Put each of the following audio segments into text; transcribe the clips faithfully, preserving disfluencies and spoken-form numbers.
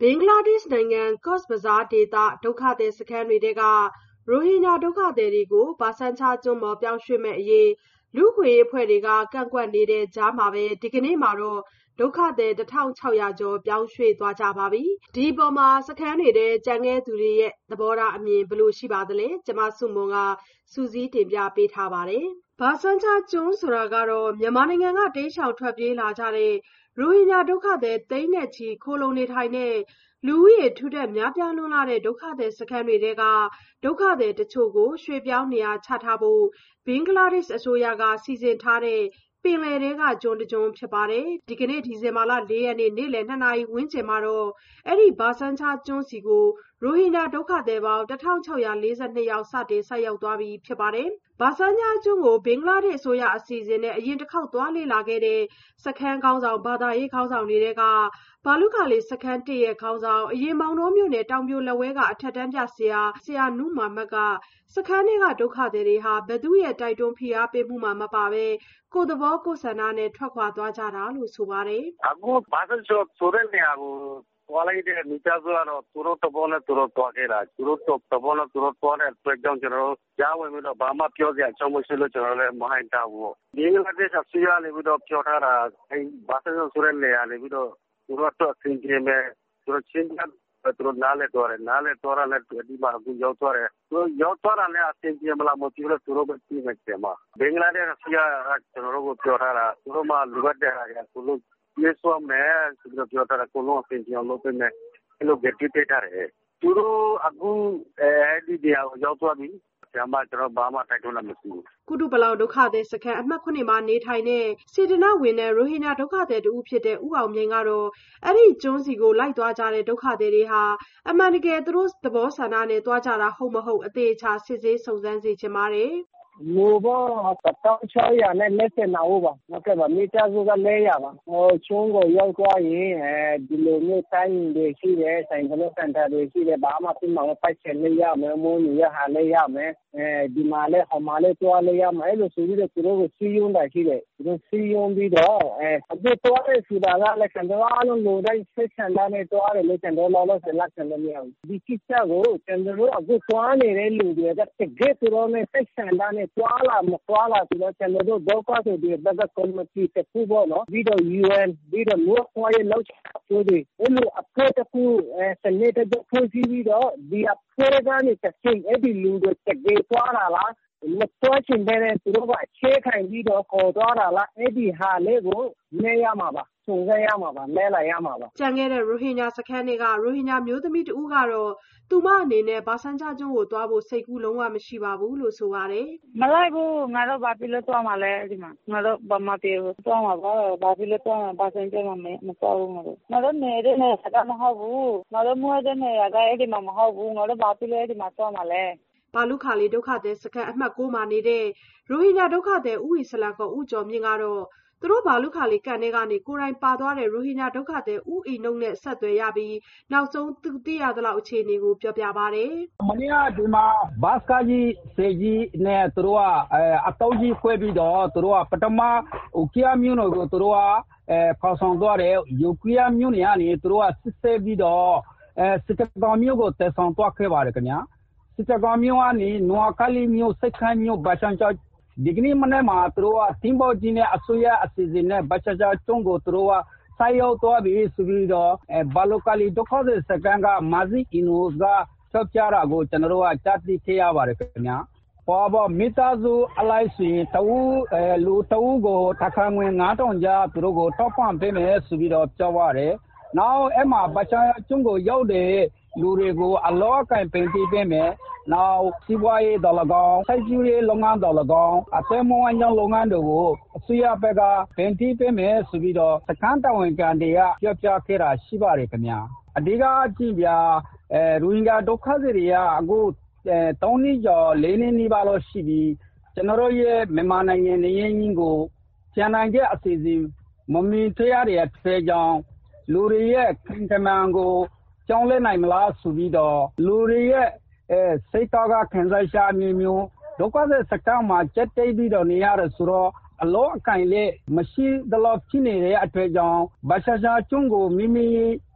ဘင်္ဂလားဒေ့ရှ်နိုင်ငံကော့စ်ဘဇားဒေသဒုက္ခသည်စခန်းတွေကရိုဟင်ဂျာဒုက္ခသည်တွေကိုဘာဆန်ချာကျွန်းပေါ်ပြောင်းရွှေ့မယ့်အရေးလူ့အခွင့်အရေးအဖွဲ့တွေကကန့်ကွက်နေတဲ့ကြားမှာပဲဒီကနေ့မှာတော့ဒုက္ခသည်တစ်ထောင်ခြောက်ရာကျော်ပြောင်းရွှေ့သွားကြပါပြီ။ဒီအပေါ်မှာစခန်းတွေထဲကျန်ခဲ့သူတွေရဲ့သဘောထားအမြင်ဘယ်လိုရှိပါသလဲ။ကျမစုမွန်ကစူးစီးတင်ပြပေးထားပါတယ်။ဘာဆန်ချာကျွန်းဆိုတာကတော့မြန်မာနိုင်ငံကတိမ်းရှောင်ထွက်ပြေးလာကြတဲ့ရိုဟင်ဂျာဒုက္ခသည်သိန်းနဲ့ချီခိုလုံနေထိုင်တဲ့လူဦးရေထူထပ်များပြားလွန်းလာတဲ့ဒုက္ခသည်စခန်းတွေထဲကဒုက္ခသည်တချို့ကိုရွှေ့ပြောင်းနေရာချထားဖို့ဘင်္ဂလားဒေ့ရှ်အစိုးရကစီစဉ်ထားတဲ့ပင်လယ်ထဲကကျွန်းတစ်ကျွန်းဖြစ်ပါတယ်။ဒီကနေ့ဒီဇင်ဘာလ၄ရက်နေ့နေ့လယ်နှစ်နာရီဝန်းကျင်မှာတော့အဲ့ဒီဘာဆန်ချာကျွန်းစီကိုရိုဟင်ဂျာဒုက္ခသည်ပေါင်းတစ်ထောင်ခြောက်ရာလေးဆယ်နှစ်ယောက်စတင်ဆိုက်ရောက်သွားပြီဖြစ်ပါတယ်။ဘာဆန်ချာကျွန်းကိုဘင်္ဂလားဒေ့ရှ်အစိုးရအစီအစဉ်နဲ့အရင်တစ်ခေါက်သွားလေ့လာခဲ့တဲ့စခန်းကောင်းဆောင်ဘာသာရေးခေါင်းဆောင်တွေကဘာလုခါလီစခန်းတရဲ့ခေါင်းဆောင်အရင်မောင်နှောမြို့နယ်တောင်ပြိုလက်ဝဲကအထက်တန်းပြဆရာဆရာနုမာမတ်ကစခန်းတွေကဒုက္ခသည်တွေဟာဘယ်သူရဲ့တိုက်တွန်းဖိအားပေးမှုမှမပါပဲကိုယ်သဘောကိုယ်ဆန္ဒနဲ့ထွက်ခွာသွားကြတာလို့ဆိုပါတယ်။အခုဘာသာဆိုဆိုတဲ့နေရာကိုသွားလိုက်တဲ့မိသားစုကတော့သူတို့တဘောနဲ့သူတို့သွားခဲ့တာသူတို့တဘောနဲ့သူတို့သွားတဲ့အတွက်ကြောင့်ကျွန်တော်တို့ကြားဝင်ပြီးတော့ဘာမှပြောစရာအကြောင်းမရှိလို့ကျွန်တော်လည်းမဟိုက်တာဘူး။ဒီလိုတဲ့ဆက်စီရနေပြီးတော့ပြောထားတာအဲဘာသာဆိုတဲ့နေရာနေပြီးတော့သူတို့တော့သင်ပြမယ်သူတို့ချင်းသူတို့နားလဲတော့တယ်နားလဲတော့လည်းဒီမှာအခုရောက်သွားတယ်သူရောက်သွားတာလည်းအသင်ပြမလားမသိဘူးလို့သူတို့ပဲသိနေတယ်မှာဘင်္ဂလားဒေ့ရှ်ဆီကကျွန်တော်တို့ကိုပြောထားတာသူတို့မှလူတ်တဲ့ဟာကသူတို့ပြေးသွားမယ်သူတို့ပြောထားတာကိုလုံးအသင်ပြလို့ပဲနဲ့အဲ့လိုကြည့်ပေးထားတယ်သူတို့အခုအဲဒီနေရာကိုရောက်သွားပြီကျမကျွန်တော်ဘာမှတိုက်တွန်းလာမရှိဘူးကုတုပလောင်ဒုက္ခသည်စခန်းအမှတ်ခုနှစ်မှာနေထိုင်တဲ့စေတနာဝင်တဲ့ရိုဟင်ဂျာဒုက္ခသည်တူဖြစ်တဲ့ဦးအောင်မြိန်ကတော့အဲ့ဒီကျွန်းစီကိုလိုက်သွားကြတဲ့ဒုက္ခသည်တွေဟာအမှန်တကယ်သူတို့သဘောဆန္ဒနဲ့သွားကြတာဟုတ်မဟုတ်အသေးချာစစ်ဆေးစုံစမ်းစေချင်ပါတယ်လူပေါင်းတစ်ထောင်ခြောက်ရာနဲ့လက်စနာဦးပါဟုတ်ကဲ့ပါမိသားစုကလေးရပါဟိုချုံးကိုရောက်သွားရင်အဲဒီလိုမျိုးတိုင်းတွေရှိတယ်ဆိုင်ကလေးစင်တာတွေရှိတယ်ဘာမှပြမအောင်ပိုက်ချင်လေးရမယ်မိုးညရဟာလေးရမယ်အဲဒီမှာလဲဟောမှာလဲတွားလေးရမယ်အဲ့လိုဆိုပြီးတော့သူတို့ကိုစီးယုံတာရှိတယ်သူတို့စီးယုံပြီးတော့အဲအခုတွားတဲ့ဆိုတာကလည်းကျွန်တော်အားလုံးလူတိုင်းဆက်ဆံတဲ့တွားတယ်လို့ကျွန်တော်လောလောဆယ်လက်ခံလို့မရဘူးဒီကိစ္စကိုကျွန်တော်တို့အခုတွားနေတဲ့လူတွေကတကယ်သူတို့နဲ့ဆက်ဆံတဲ့တွားလာမတွားလာဆိုတော့ကျွန်တော်တို့ဒုက္ခတွေဒီဘက်ကကော်မတီတစ်ခုပေါ့နော်ပြီးတော့ ယူ အန် ပြီးတော့လူ့ခွင့်ရေးလောက်ချဆိုဒီအဲ့လိုအဖွဲ့တစ်ခုအဲစနေတဲ့ဖွဲ့စည်းပြီးတော့ဒီအဖွဲ့ကနေတစ်ချိန်အဲ့ဒီလူတွေတကယ်တွားလာလားမတွားချင်တဲ့သူတို့ကအခြေခံပြီးတော့ခေါ်သွားတာလားအဲ့ဒီဟာလေးကိုနေရမှာပါစုံစမ်းရမှာပါလဲလာရမှာပါကြံခဲ့တဲ့ရိုဟင်ဂျာစခန်းတွေကရိုဟင်ဂျာမျိုးသမီးတဦးကတော့သူမအနေနဲ့ဘာဆန်ချာကျွန်းကိုသွားဖို့စိတ်ကူးလုံးဝမရှိပါဘူးလို့ဆိုပါတယ်မလိုက်ဘူးငါတို့ဘာဖြစ်လို့သွားမှာလဲဒီမှာငါတို့ဘာမှပြေဘူးသွားမှာပါဘာဖြစ်လို့သွားမှာဘာဆန်ချာမှာမသွားဘူးငါတို့ငါတို့နေတဲ့နေရာကမဟုတ်ဘူးငါတို့မွေးတဲ့နေရာကအဲ့ဒီမှာမဟုတ်ဘူးငါတို့ဘာဖြစ်လို့အဲ့ဒီမှာသွားမှာလဲဘာလုခါလီဒုက္ခသည်စခန်းအမှတ်၉မှာနေတဲ့ရိုဟင်ဂျာဒုက္ခသည်ဦးဝီဆလာကဦးကျော်မြင့်ကတော့သူတို့ဘာလုခါလီကန်ထဲကနေကိုယ်တိုင်ပါသွားတဲ့ရိုဟင်ဂျာဒုက္ခသည်ဦးအီနုံနဲ့ဆက်သွယ်ရပြီးနောက်ဆုံးသူသိရသလောက်အခြေအနေကိုပြောပြပါတယ်။မနေ့ကဒီမှာဘတ်ကာကြီးစေကြီးနဲ့သူတို့ကအတောကြီးခွဲပြီးတော့သူတို့ကပထမဥကီယာမျိုးကိုသူတို့ကအဲဖော်ဆောင်သွားတယ်ယူကီယာမျိုးနေကနေသူတို့ကစစ်ဆေးပြီးတော့အဲစစ်တောင်မျိုးကိုတည်ဆောင်သွားခဲ့ပါတယ်ခင်ဗျာ။စစ်တောင်မျိုးကနေနွားကလေးမျိုးစိတ်ခမ်းမျိုးဘာချန်ချဒီကနေ့မနေ့မှာသူတို့ကတင်းပေါကြီးနဲ့အစိုးရအစီအစဉ်နဲ့ဘာချာချာကျုံကိုသူတို့ကစိုက်ရောက်သွားပြီးဆိုပြီးတော့ဘာလိုကလီဒုက္ခသည်စကန်ကမာဇီအီနိုကချက်ပြတာကိုကျွန်တော်တို့ကကြားသိခဲ့ရပါတယ်ခင်ဗျာပေါ်ပေါ်မိသားစုအလိုက်ဆိုရင်တဝူလူတဝူကိုတခါငွေငါးထောင်ကြားသူတို့ကိုတောက်ပံ့ပေးမယ်ဆိုပြီးတော့ပြောပါတယ်နောက်အဲ့မှာဘာချာကျုံကိုရောက်တဲ့လူတွေကိုအလောကင်ပင်တီးပေးမယ်နောက်စီးပွားရေးတော်လကောင်စိုက်ပျိုးရေးလုပ်ငန်းတော်လကောင်အသေးမွန်ကြောင့်လုပ်ငန်းတွေကိုအစိုးရဘက်ကပင်တီးပေးမယ်ဆိုပြီးတော့စခန်းတာဝန်ခံတွေကပြောပြခဲ့တာရှိပါတယ်ခင်ဗျာအဓိကကြည့်ပြအဲရိုဟင်ဂျာဒုက္ခသည်တွေကအခုသုံးနှစ်ကျော်လေးနှစ်နီးပါးလို့ရှိပြီးကျွန်တော်တို့ရဲ့မြန်မာနိုင်ငံနေရင်းကြီးကိုပြန်နိုင်တဲ့အစီအစဉ်မမီထရတဲ့ထဲကြောင့်လူတွေရဲ့ခင်ကမန်ကိုကြောင်းလဲနိုင်မလားဆိုပြီးတော့လူတွေရဲ့အဲစိတ်တော်ကခံစားရှာမျိုးမျိုးဒုက္ခသည်စခန်းမှာချက်တိတ်ပြီးတော့နေရတယ်ဆိုတော့အလောအကင်လေးမရှိသလောက်ဖြစ်နေတဲ့အတွေ့အကြောင်းဘာရှာရှာကျွန်းကိုမိမိ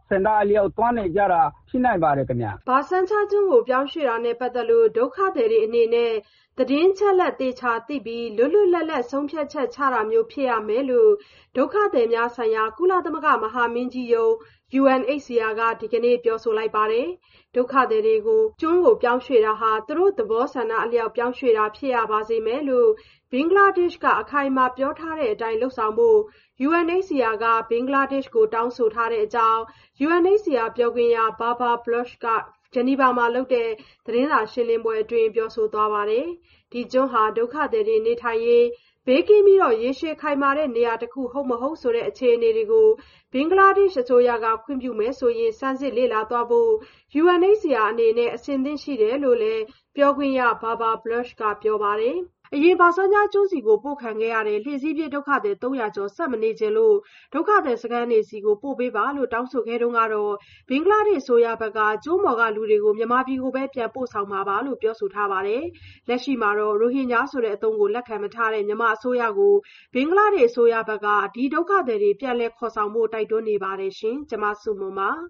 စင်တာအလျောက်သွားနေကြတာဖြစ်နိုင်ပါတယ်ခင်ဗျာဘာဆန်ချကျွန်းကိုပြောင်းရွှေ့တာနဲ့ပတ်သက်လို့ဒုက္ခသည်တွေအနေနဲ့သတင်းချက်လက်သေချာသိပြီးလွတ်လွတ်လပ်လပ်ဆုံးဖြတ်ချက်ချတာမျိုးဖြစ်ရမယ်လို့ဒုက္ခသည်များဆိုင်ရာကုလသမဂ္ဂမဟာမင်းကြီးရုံး U N H C R ကဒီကနေ့ပြောဆိုလိုက်ပါတယ်ဒုက္ခသည်တွေကိုကျွန်းကိုပြောင်းရွှေ့တာဟာသူတို့သဘောဆန္ဒအလျောက်ပြောင်းရွှေ့တာဖြစ်ရပါစေမယ်လို့ဘင်္ဂလားဒေ့ရှ်ကအခိုင်အမာပြောထားတဲ့အတိုင်းလှုပ်ဆောင်ဖို့ U N H C R ကဘင်္ဂလားဒေ့ရှ်ကိုတောင်းဆိုထားတဲ့အကြောင်း U N H C R ပြောခွင့်ရ Babar Baloch ကဂျနီဗာမှာလုပ်တဲ့သတင်းစာရှင်းလင်းပွဲအတွင်းပြောဆိုသွားပါတယ်။ဒီကျွန်းဟာဒုက္ခသည်တွေနေထိုင်ရေးဘေးကင်းပြီးတော့ရေရှည်ခိုင်မာတဲ့နေရာတစ်ခုဟုတ်မဟုတ်ဆိုတဲ့အခြေအနေတွေကိုဘင်္ဂလားဒေ့ရှ်အစိုးရကခွင့်ပြုမယ်ဆိုရင်စမ်းစစ်လေ့လာသွားဖို့ U N H C R အနေနဲ့အဆင်သင့်ရှိတယ်လို့လည်းပြောခွင့်ရ Babar Baloch ကပြောပါတယ်။အရင်ဘာဆန်ချကျွန်းစီကိုပို့ခံခဲ့ရတဲ့လှေစီးပြေးဒုက္ခသည်သုံးရာကျော်ဆက်မနေခြင်းလို့ဒုက္ခသည်စခန်းတွေစီကိုပို့ပေးပါလို့တောင်းဆိုခဲ့တုန်းကတော့ဘင်္ဂလားဒေ့ရှ်အစိုးရဘက်ကကျွန်းပေါ်ကလူတွေကိုမြန်မာပြည်ကိုပဲပြန်ပို့ဆောင်မှာပါလို့ပြောဆိုထားပါတယ်။လက်ရှိမှာတော့ရိုဟင်ဂျာဆိုတဲ့အသုံးကိုလက်ခံမထားတဲ့မြန်မာအစိုးရကိုဘင်္ဂလားဒေ့ရှ်အစိုးရဘက်ကဒီဒုက္ခသည်တွေပြန်လည်ခေါ်ဆောင်ဖို့တိုက်တွန်းနေပါတယ်ရှင်။ကျွန်မစုမွန်ပါ။